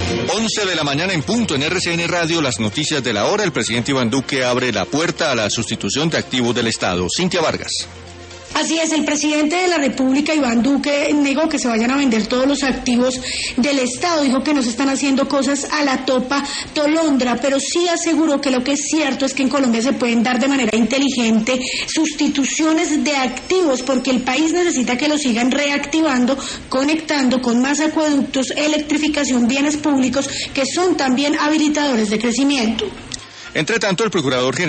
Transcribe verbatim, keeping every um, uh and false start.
once de la mañana en punto en R C N Radio, las noticias de la hora. El presidente Iván Duque abre la puerta a la sustitución de activos del Estado. Cintia Vargas. Así es, el presidente de la República, Iván Duque, negó que se vayan a vender todos los activos del Estado. Dijo que no se están haciendo cosas a la topa tolondra, pero sí aseguró que lo que es cierto es que en Colombia se pueden dar de manera inteligente sustituciones de activos, porque el país necesita que lo sigan reactivando, conectando con más acueductos, electrificación, bienes públicos, que son también habilitadores de crecimiento. Entre tanto, el procurador general